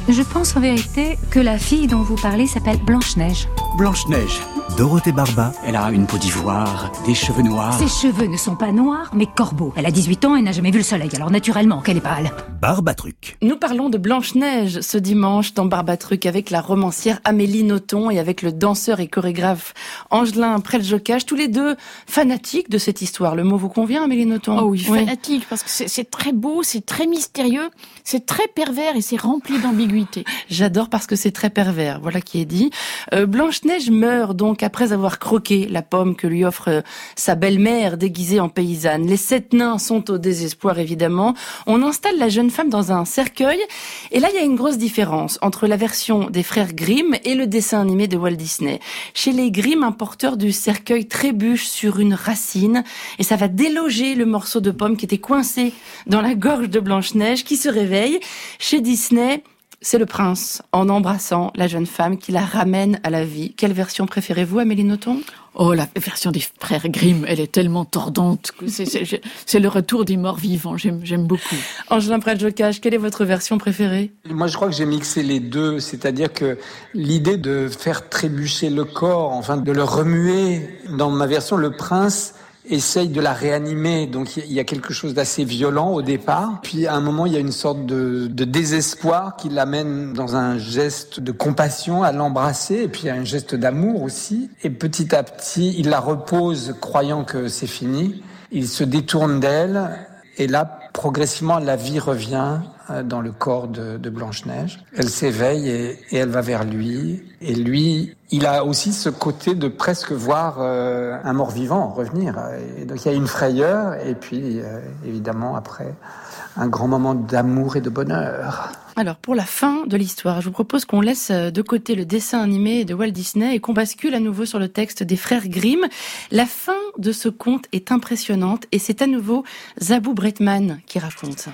Je pense en vérité que la fille dont vous parlez s'appelle Blanche-Neige. Blanche-Neige. Dorothée Barba. Elle a une peau d'ivoire, des cheveux noirs. Ses cheveux ne sont pas noirs, mais corbeaux. Elle a 18 ans et n'a jamais vu le soleil, alors naturellement qu'elle est pâle. Barbatruc. Nous parlons de Blanche-Neige ce dimanche dans Barbatruc avec la romancière Amélie Nothomb et avec le danseur et chorégraphe Angelin Preljocaj, tous les deux fanatiques de cette histoire. Le mot vous convient, Amélie Nothomb? Oh oui, fanatique, parce que c'est très beau, c'est très mystérieux, c'est très pervers et c'est rempli d'ambiguïté. J'adore parce que c'est très pervers, voilà qui est dit. Blanche-Neige meurt donc après avoir croqué la pomme que lui offre sa belle-mère déguisée en paysanne. Les 7 nains sont au désespoir évidemment. On installe la jeune femme dans un cercueil et là il y a une grosse différence entre la version des frères Grimm et le dessin animé de Walt Disney. Chez les Grimm, un porteur du cercueil trébuche sur une racine et ça va déloger le morceau de pomme qui était coincé dans la gorge de Blanche-Neige qui se réveille. Chez Disney, c'est le prince, en embrassant la jeune femme, qui la ramène à la vie. Quelle version préférez-vous, Amélie Nothomb? Oh, la version des frères Grimm, elle est tellement tordante. C'est le retour des morts vivants, j'aime beaucoup. Angelin Preljocaj, quelle est votre version préférée? Moi, je crois que j'ai mixé les deux. C'est-à-dire que l'idée de faire trébucher le corps, enfin de le remuer, dans ma version, le prince essaye de la réanimer, donc il y a quelque chose d'assez violent au départ. Puis à un moment, il y a une sorte de désespoir qui l'amène dans un geste de compassion à l'embrasser, et puis il y a un geste d'amour aussi. Et petit à petit, il la repose croyant que c'est fini. Il se détourne d'elle, et là, progressivement, la vie revient dans le corps de Blanche-Neige. Elle s'éveille et elle va vers lui. Et lui, il a aussi ce côté de presque voir un mort-vivant revenir. Et donc il y a une frayeur et puis évidemment après un grand moment d'amour et de bonheur. Alors pour la fin de l'histoire, je vous propose qu'on laisse de côté le dessin animé de Walt Disney et qu'on bascule à nouveau sur le texte des frères Grimm. La fin de ce conte est impressionnante et c'est à nouveau Zabou Bretman qui raconte ça.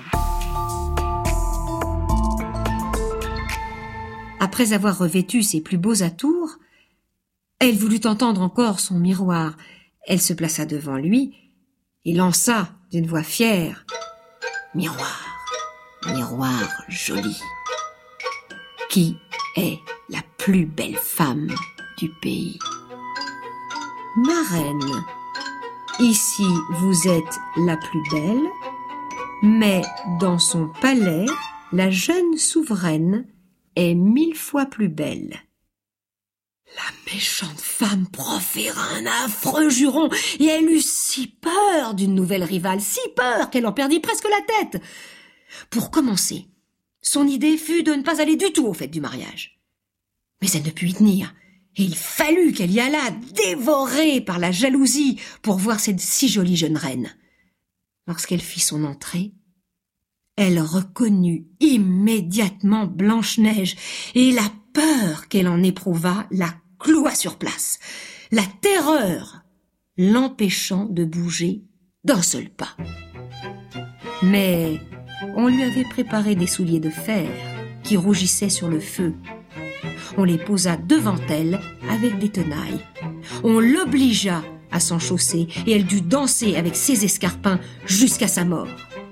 Après avoir revêtu ses plus beaux atours, elle voulut entendre encore son miroir. Elle se plaça devant lui et lança d'une voix fière « Miroir, miroir joli, qui est la plus belle femme du pays ?» Ma reine, ici vous êtes la plus belle, mais dans son palais, la jeune souveraine est 1000 fois plus belle. La méchante femme proféra un affreux juron, et elle eut si peur d'une nouvelle rivale, si peur qu'elle en perdit presque la tête. Pour commencer, son idée fut de ne pas aller du tout au fait du mariage. Mais elle ne put y tenir, et il fallut qu'elle y allât, dévorée par la jalousie, pour voir cette si jolie jeune reine. Lorsqu'elle fit son entrée, elle reconnut immédiatement Blanche-Neige, et la peur qu'elle en éprouva la cloua sur place, la terreur l'empêchant de bouger d'un seul pas. Mais on lui avait préparé des souliers de fer qui rougissaient sur le feu. On les posa devant elle avec des tenailles. On l'obligea à s'en chausser et elle dut danser avec ses escarpins jusqu'à sa mort,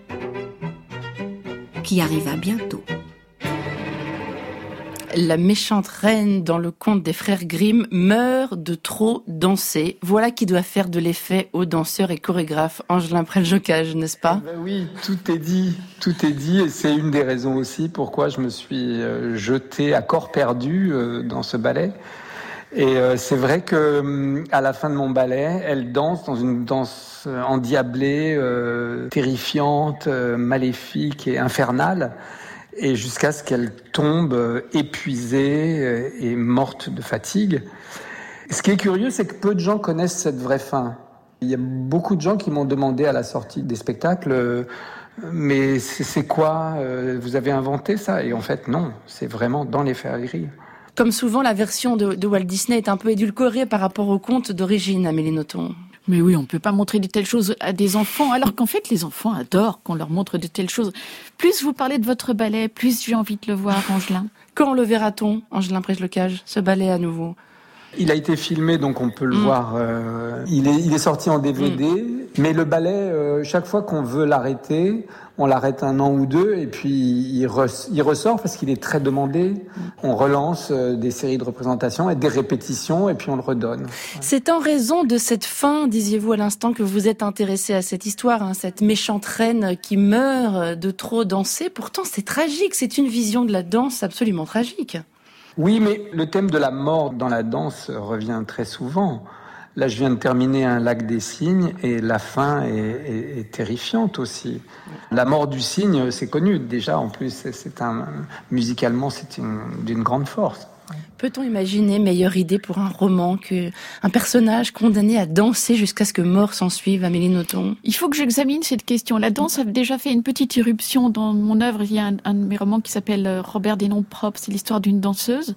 qui arriva bientôt. La méchante reine dans le conte des frères Grimm meurt de trop danser. Voilà qui doit faire de l'effet aux danseurs et chorégraphes. Angelin Preljocaj, n'est-ce pas? Oui, tout est dit, et c'est une des raisons aussi pourquoi je me suis jeté à corps perdu dans ce ballet. Et c'est vrai que à la fin de mon ballet, elle danse dans une danse endiablée, terrifiante, maléfique et infernale, et jusqu'à ce qu'elle tombe épuisée et morte de fatigue. Ce qui est curieux, c'est que peu de gens connaissent cette vraie fin. Il y a beaucoup de gens qui m'ont demandé à la sortie des spectacles mais c'est quoi, vous avez inventé ça? Et en fait, non, c'est vraiment dans les frères Grimm. Comme souvent, la version de Walt Disney est un peu édulcorée par rapport au conte d'origine, Amélie Nothomb. Mais oui, on ne peut pas montrer de telles choses à des enfants, alors qu'en fait, les enfants adorent qu'on leur montre de telles choses. Plus vous parlez de votre ballet, plus j'ai envie de le voir, Angelin. Quand le verra-t-on, Angelin Preljocaj, ce ballet à nouveau? Il a été filmé, donc on peut le voir. Il est sorti en DVD Mais le ballet, chaque fois qu'on veut l'arrêter, on l'arrête 1 an ou 2 et puis il ressort parce qu'il est très demandé. On relance des séries de représentations et des répétitions et puis on le redonne. C'est en raison de cette fin, disiez-vous à l'instant, que vous êtes intéressé à cette histoire, cette méchante reine qui meurt de trop danser. Pourtant, c'est tragique, c'est une vision de la danse absolument tragique. Oui, mais le thème de la mort dans la danse revient très souvent. Là, je viens de terminer un Lac des cygnes et la fin est terrifiante aussi. La mort du cygne, c'est connu déjà. En plus, musicalement, c'est d'une grande force. Peut-on imaginer meilleure idée pour un roman qu'un personnage condamné à danser jusqu'à ce que mort s'ensuive, Amélie Nothomb ? Il faut que j'examine cette question. La danse a déjà fait une petite irruption dans mon œuvre. Il y a un de mes romans qui s'appelle Robert des noms propres. C'est l'histoire d'une danseuse.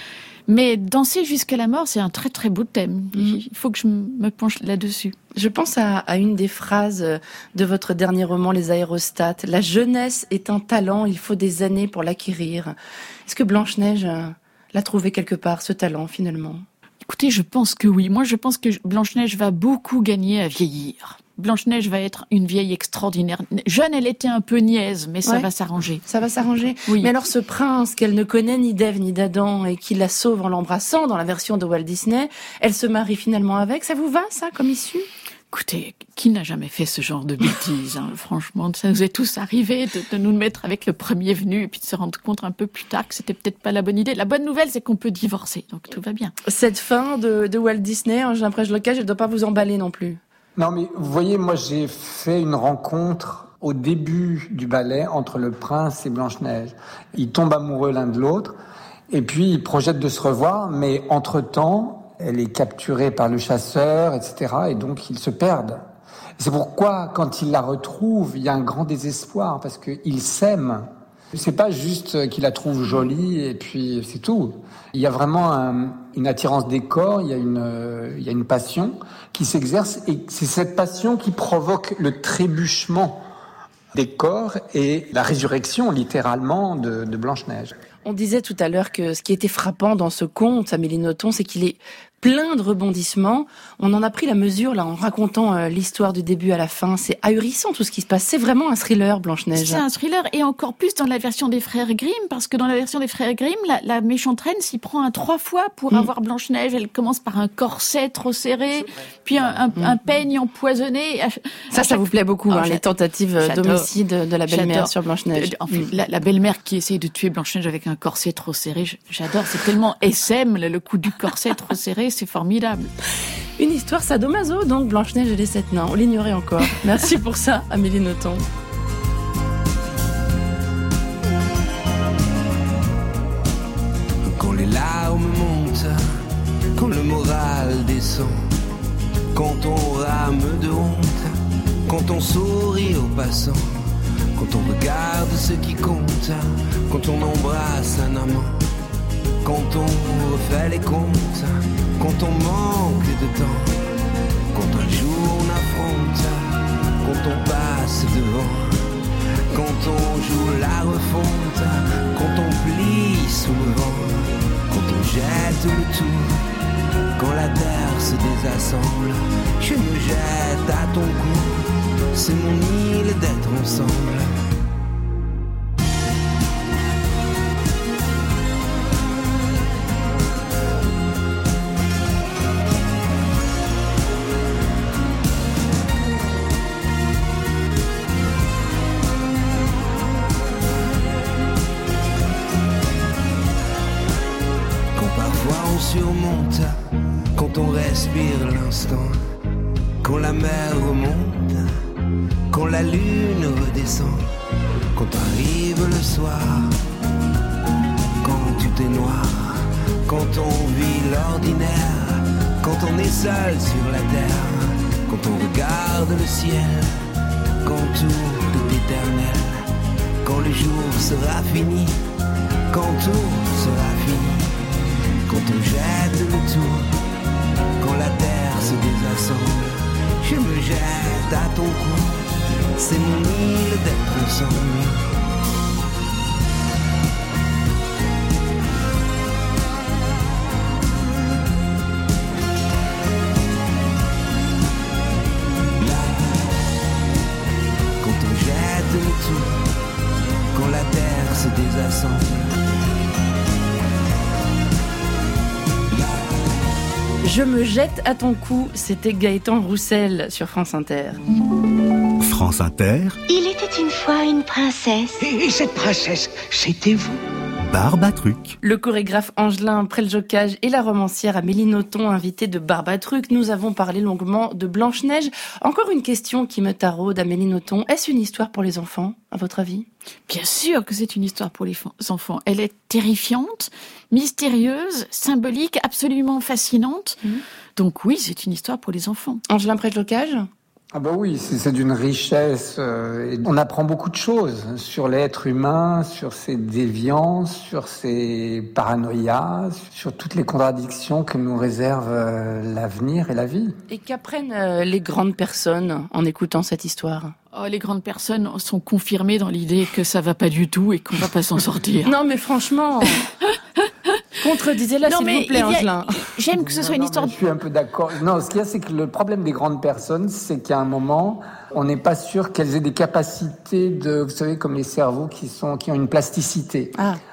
Mais danser jusqu'à la mort, c'est un très très beau thème. Il faut que je me penche là-dessus. Je pense à une des phrases de votre dernier roman, Les Aérostats. La jeunesse est un talent, il faut des années pour l'acquérir. Est-ce que Blanche-Neige l'a trouvé quelque part, ce talent, finalement ? Écoutez, je pense que oui. Moi, je pense que Blanche-Neige va beaucoup gagner à vieillir. Blanche-Neige va être une vieille extraordinaire. Jeune, elle était un peu niaise, mais ça va s'arranger. Ça va s'arranger. Oui. Mais alors ce prince qu'elle ne connaît ni d'Ève ni d'Adam et qui la sauve en l'embrassant dans la version de Walt Disney, elle se marie finalement avec. Ça vous va, ça, comme issue ? Écoutez, qui n'a jamais fait ce genre de bêtises, Franchement, ça nous est tous arrivé de nous mettre avec le premier venu et puis de se rendre compte un peu plus tard que c'était peut-être pas la bonne idée. La bonne nouvelle, c'est qu'on peut divorcer, donc tout va bien. Cette fin de Walt Disney, j'ai l'impression que elle ne doit pas vous emballer non plus. Non, mais vous voyez, moi, j'ai fait une rencontre au début du ballet entre le prince et Blanche-Neige. Ils tombent amoureux l'un de l'autre et puis ils projettent de se revoir, mais entre-temps, elle est capturée par le chasseur, etc. et donc ils se perdent. C'est pourquoi, quand il la retrouve, il y a un grand désespoir parce qu'ils s'aiment. C'est pas juste qu'il la trouve jolie et puis c'est tout. Il y a vraiment une attirance des corps, il y a une passion qui s'exerce et c'est cette passion qui provoque le trébuchement des corps et la résurrection littéralement de Blanche-Neige. On disait tout à l'heure que ce qui était frappant dans ce conte, Amélie Nothomb, c'est qu'il est plein de rebondissements. On en a pris la mesure là en racontant l'histoire du début à la fin. C'est ahurissant tout ce qui se passe. C'est vraiment un thriller, Blanche-Neige. C'est un thriller et encore plus dans la version des frères Grimm, parce que dans la version des frères Grimm, la méchante reine s'y prend 3 fois pour avoir Blanche-Neige. Elle commence par un corset trop serré, puis un peigne empoisonné. Ça vous plaît beaucoup, les tentatives d'homicide de la belle-mère sur Blanche-Neige. Enfin, la belle-mère qui essaye de tuer Blanche-Neige avec un corset trop serré, j'adore. C'est tellement SM, le coup du corset trop serré. C'est formidable. Une histoire sadomaso, donc Blanche-Neige et les 7 nains. On l'ignorait encore. Merci pour ça, Amélie Nothomb. Quand les larmes montent, quand le moral descend, quand on rame de honte, quand on sourit aux passants, quand on regarde ce qui compte, quand on embrasse un amant, quand on refait les comptes, quand on manque de temps, quand un jour on affronte, quand on passe devant, quand on joue la refonte, quand on plie sous le vent, quand on jette le tout, quand la terre se désassemble, je me jette à ton cou, c'est mon île d'être ensemble. Surmonte, quand on respire l'instant, quand la mer remonte, quand la lune redescend, quand arrive le soir, quand tout est noir, quand on vit l'ordinaire, quand on est seul sur la terre, quand on regarde le ciel, quand tout est éternel, quand le jour sera fini, quand tout sera fini. Quand on jette le tout, quand la terre se désassemble, je me jette à ton cou, c'est mon île d'être ensemble. La Je me jette à ton cou, c'était Gaëtan Roussel sur France Inter. France Inter. Il était une fois une princesse. Et cette princesse, c'était vous. Barbatruc. Le chorégraphe Angelin Preljocaj et la romancière Amélie Nothomb, invitée de Barbatruc, nous avons parlé longuement de Blanche-Neige. Encore une question qui me taraude, Amélie Nothomb. Est-ce une histoire pour les enfants, à votre avis ? Bien sûr que c'est une histoire pour les enfants. Elle est terrifiante, mystérieuse, symbolique, absolument fascinante. Donc oui, c'est une histoire pour les enfants. Angelin Preljocaj ? Ah bah oui, c'est d'une richesse. On apprend beaucoup de choses sur l'être humain, sur ses déviances, sur ses paranoïas, sur toutes les contradictions que nous réserve l'avenir et la vie. Et qu'apprennent les grandes personnes en écoutant cette histoire ? Oh, les grandes personnes sont confirmées dans l'idée que ça va pas du tout et qu'on va pas s'en sortir. Non mais franchement, contredisez-la s'il vous plaît, Angelin. J'aime que ce soit une histoire... Je suis un peu d'accord. Non, ce qu'il y a, c'est que le problème des grandes personnes, c'est qu'à un moment, on n'est pas sûr qu'elles aient des capacités de, vous savez, comme les cerveaux qui ont une plasticité.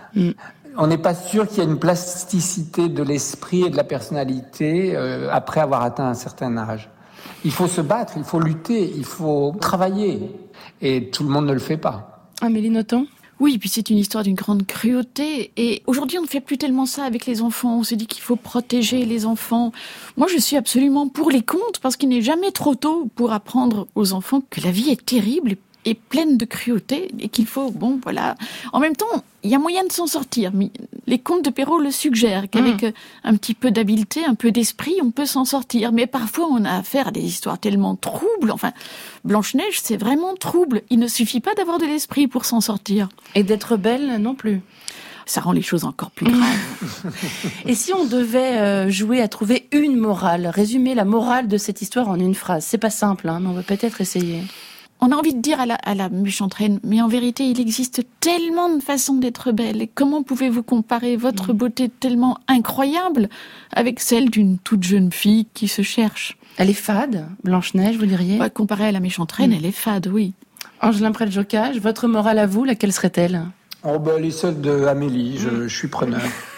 On n'est pas sûr qu'il y ait une plasticité de l'esprit et de la personnalité après avoir atteint un certain âge. Il faut se battre, il faut lutter, il faut travailler. Et tout le monde ne le fait pas. Amélie Nothomb ? Oui, puis c'est une histoire d'une grande cruauté. Et aujourd'hui, on ne fait plus tellement ça avec les enfants. On se dit qu'il faut protéger les enfants. Moi, je suis absolument pour les contes, parce qu'il n'est jamais trop tôt pour apprendre aux enfants que la vie est terrible et pleine de cruauté, et qu'il faut, En même temps, il y a moyen de s'en sortir. Les contes de Perrault le suggèrent, qu'avec un petit peu d'habileté, un peu d'esprit, on peut s'en sortir. Mais parfois, on a affaire à des histoires tellement troubles. Enfin, Blanche-Neige, c'est vraiment trouble. Il ne suffit pas d'avoir de l'esprit pour s'en sortir. Et d'être belle non plus. Ça rend les choses encore plus graves. Et si on devait jouer à trouver une morale, résumer la morale de cette histoire en une phrase, c'est pas simple, mais on va peut-être essayer. On a envie de dire à la méchante reine, mais en vérité, il existe tellement de façons d'être belle. Et comment pouvez-vous comparer votre beauté tellement incroyable avec celle d'une toute jeune fille qui se cherche ? Elle est fade, Blanche-Neige, vous diriez ? Comparée à la méchante reine, elle est fade, oui. Angelin Preljocaj, votre morale à vous, laquelle serait-elle ? Elle est celle de Amélie, je suis preneur.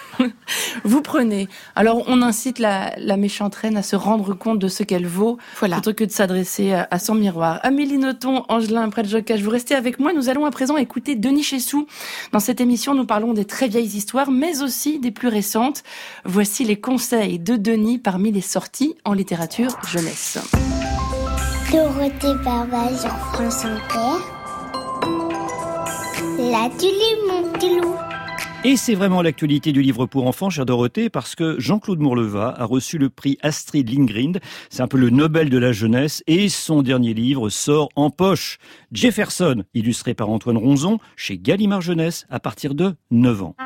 Vous prenez. Alors, on incite la méchante reine à se rendre compte de ce qu'elle vaut, plutôt que de s'adresser à son miroir. Amélie Nothomb, Angelin Preljocaj, vous restez avec moi. Nous allons à présent écouter Denis Chessou. Dans cette émission, nous parlons des très vieilles histoires, mais aussi des plus récentes. Voici les conseils de Denis parmi les sorties en littérature jeunesse. Dorothée Barba sur France Inter. La tulipe, mon petit loup. Et c'est vraiment l'actualité du livre pour enfants, chère Dorothée, parce que Jean-Claude Mourleva a reçu le prix Astrid Lindgren. C'est un peu le Nobel de la jeunesse, et son dernier livre sort en poche. Jefferson, illustré par Antoine Ronzon, chez Gallimard Jeunesse, à partir de 9 ans.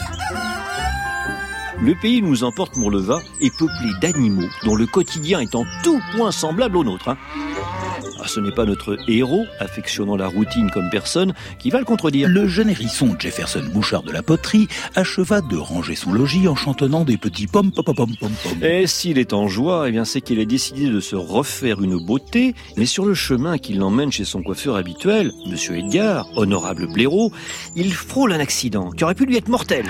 Le pays nous emporte Mourleva est peuplé d'animaux dont le quotidien est en tout point semblable au nôtre. Ce n'est pas notre héros, affectionnant la routine comme personne, qui va le contredire. Le jeune hérisson Jefferson Bouchard de la poterie acheva de ranger son logis en chantonnant des petits pom pom pom pom pom. Et s'il est en joie, c'est qu'il a décidé de se refaire une beauté, mais sur le chemin qui l'emmène chez son coiffeur habituel, Monsieur Edgar, honorable blaireau, il frôle un accident qui aurait pu lui être mortel.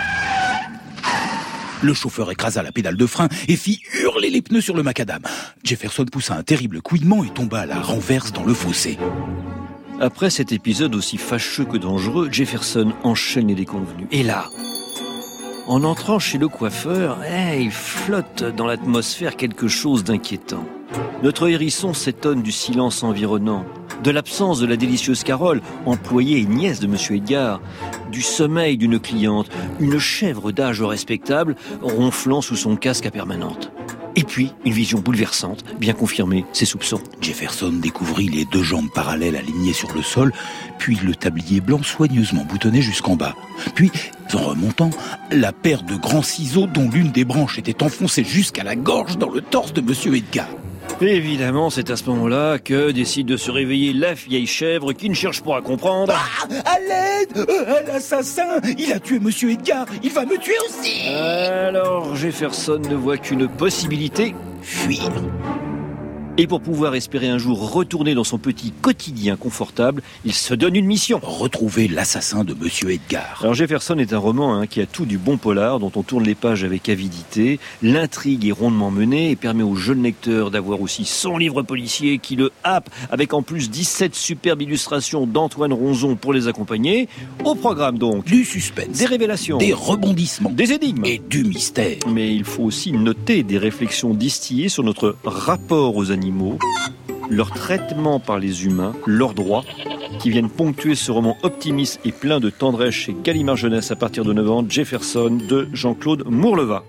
Le chauffeur écrasa la pédale de frein et fit hurler les pneus sur le macadam. Jefferson poussa un terrible couinement et tomba à la renverse dans le fossé. Après cet épisode aussi fâcheux que dangereux, Jefferson enchaîne les déconvenus. Et là, en entrant chez le coiffeur, il flotte dans l'atmosphère quelque chose d'inquiétant. Notre hérisson s'étonne du silence environnant, de l'absence de la délicieuse Carole, employée et nièce de Monsieur Edgar, du sommeil d'une cliente, une chèvre d'âge respectable, ronflant sous son casque à permanente. Et puis, une vision bouleversante, bien confirmée, ses soupçons. Jefferson découvrit les 2 jambes parallèles alignées sur le sol, puis le tablier blanc soigneusement boutonné jusqu'en bas. Puis, en remontant, la paire de grands ciseaux dont l'une des branches était enfoncée jusqu'à la gorge dans le torse de Monsieur Edgar. Évidemment, c'est à ce moment-là que décide de se réveiller la vieille chèvre qui ne cherche pas à comprendre. À l'aide, l'assassin, il a tué Monsieur Edgar, il va me tuer aussi. Alors, Jefferson ne voit qu'une possibilité, fuir. Et pour pouvoir espérer un jour retourner dans son petit quotidien confortable, il se donne une mission. Retrouver l'assassin de Monsieur Edgar. Alors Jefferson est un roman qui a tout du bon polar, dont on tourne les pages avec avidité. L'intrigue est rondement menée et permet au jeune lecteur d'avoir aussi son livre policier qui le happe, avec en plus 17 superbes illustrations d'Antoine Ronzon pour les accompagner. Au programme donc, du suspense, des révélations, des rebondissements, des énigmes et du mystère. Mais il faut aussi noter des réflexions distillées sur notre rapport aux animaux, leur traitement par les humains, leurs droits, qui viennent ponctuer ce roman optimiste et plein de tendresse chez Gallimard Jeunesse à partir de 9 ans, Jefferson de Jean-Claude Mourleva.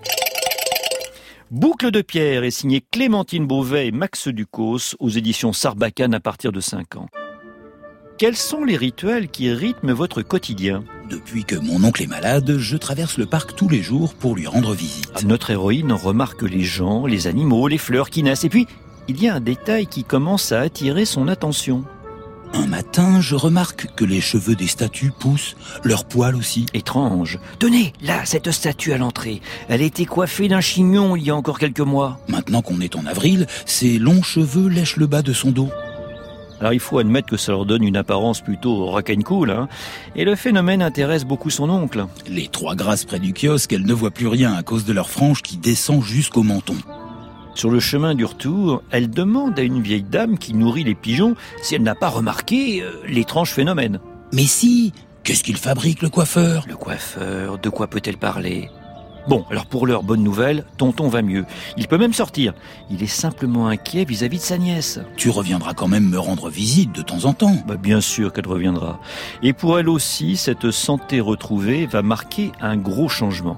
Boucle de pierre est signé Clémentine Beauvais et Max Ducos aux éditions Sarbacane à partir de 5 ans. Quels sont les rituels qui rythment votre quotidien ? Depuis que mon oncle est malade, je traverse le parc tous les jours pour lui rendre visite. Notre héroïne remarque les gens, les animaux, les fleurs qui naissent. Et puis, il y a un détail qui commence à attirer son attention. Un matin, je remarque que les cheveux des statues poussent, leurs poils aussi. Étrange. Tenez, là, cette statue à l'entrée. Elle a été coiffée d'un chignon il y a encore quelques mois. Maintenant qu'on est en avril, ses longs cheveux lèchent le bas de son dos. Alors il faut admettre que ça leur donne une apparence plutôt rock'n'cool, hein. Et le phénomène intéresse beaucoup son oncle. Les 3 grâces près du kiosque, elles ne voient plus rien à cause de leur frange qui descend jusqu'au menton. Sur le chemin du retour, elle demande à une vieille dame qui nourrit les pigeons si elle n'a pas remarqué l'étrange phénomène. Mais si, qu'est-ce qu'il fabrique le coiffeur ? Le coiffeur, de quoi peut-elle parler ? Bon, alors pour l'heure, bonne nouvelle, tonton va mieux. Il peut même sortir. Il est simplement inquiet vis-à-vis de sa nièce. Tu reviendras quand même me rendre visite de temps en temps. Bien sûr qu'elle reviendra. Et pour elle aussi, cette santé retrouvée va marquer un gros changement.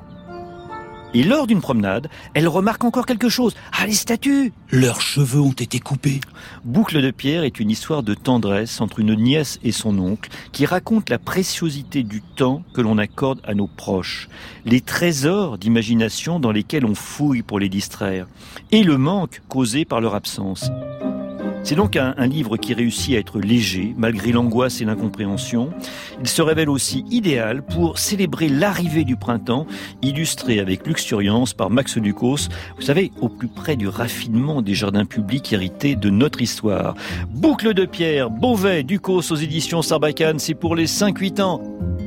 Et lors d'une promenade, elle remarque encore quelque chose. Ah, les statues ! Leurs cheveux ont été coupés. Boucle de pierre est une histoire de tendresse entre une nièce et son oncle qui raconte la préciosité du temps que l'on accorde à nos proches, les trésors d'imagination dans lesquels on fouille pour les distraire, et le manque causé par leur absence. C'est donc un livre qui réussit à être léger, malgré l'angoisse et l'incompréhension. Il se révèle aussi idéal pour célébrer l'arrivée du printemps, illustré avec luxuriance par Max Ducos, vous savez, au plus près du raffinement des jardins publics hérités de notre histoire. Boucle de pierre, Beauvais, Ducos aux éditions Sarbacane, c'est pour les 5-8 ans.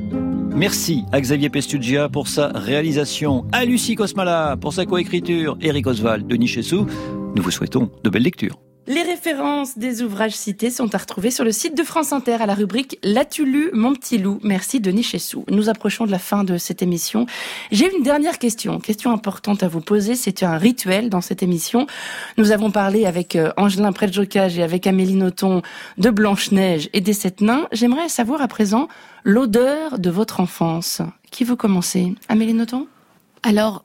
Merci à Xavier Pestugia pour sa réalisation, à Lucie Cosmala pour sa coécriture, Eric Oswald, Denis Chessou. Nous vous souhaitons de belles lectures. Les références des ouvrages cités sont à retrouver sur le site de France Inter à la rubrique « L'as-tu lu, mon petit loup ?» Merci Denis Chessou. Nous approchons de la fin de cette émission. J'ai une dernière question importante à vous poser. C'est un rituel dans cette émission. Nous avons parlé avec Angelin Preljocaj et avec Amélie Nothomb de Blanche-Neige et des 7 nains. J'aimerais savoir à présent l'odeur de votre enfance. Qui veut commencer ? Amélie Nothomb ? Alors,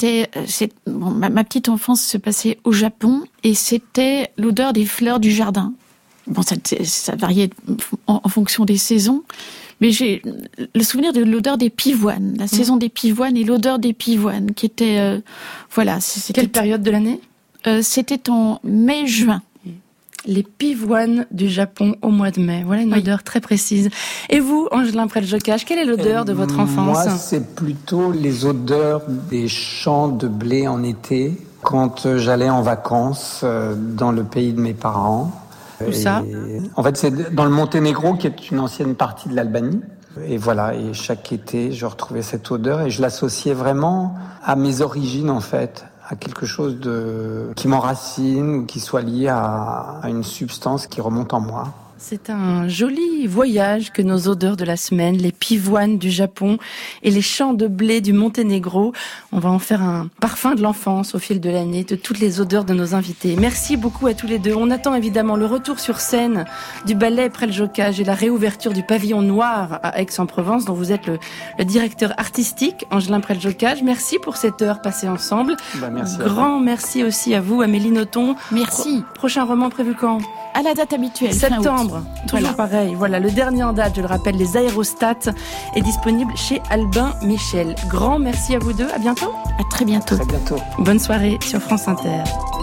ma petite enfance se passait au Japon et c'était l'odeur des fleurs du jardin. Bon, ça variait en fonction des saisons, mais j'ai le souvenir de l'odeur des pivoines, la saison des pivoines et l'odeur des pivoines qui était, c'était... Quelle période de l'année ? C'était en mai-juin. Les pivoines du Japon au mois de mai. Voilà une odeur très précise. Et vous, Angelin Preljocaj, quelle est l'odeur de votre enfance ? Moi, c'est plutôt les odeurs des champs de blé en été, quand j'allais en vacances dans le pays de mes parents. Où ça ? En fait, c'est dans le Monténégro, qui est une ancienne partie de l'Albanie. Et voilà, et chaque été, je retrouvais cette odeur et je l'associais vraiment à mes origines, en fait, à quelque chose qui m'enracine ou qui soit lié à une substance qui remonte en moi. C'est un joli voyage que nos odeurs de la semaine, les pivoines du Japon et les champs de blé du Monténégro. On va en faire un parfum de l'enfance au fil de l'année, de toutes les odeurs de nos invités. Merci beaucoup à tous les deux. On attend évidemment le retour sur scène du ballet Preljocaj et la réouverture du pavillon noir à Aix-en-Provence, dont vous êtes le directeur artistique, Angelin Preljocaj. Merci pour cette heure passée ensemble. Merci. Grand merci aussi à vous, Amélie Nothomb. Merci. Prochain roman prévu quand ? À la date habituelle. Septembre. Toujours pareil. Voilà, le dernier en date, je le rappelle, Les Aérostats, est disponible chez Albin Michel. Grand merci à vous deux. À bientôt. À très bientôt. À très bientôt. Bonne soirée sur France Inter.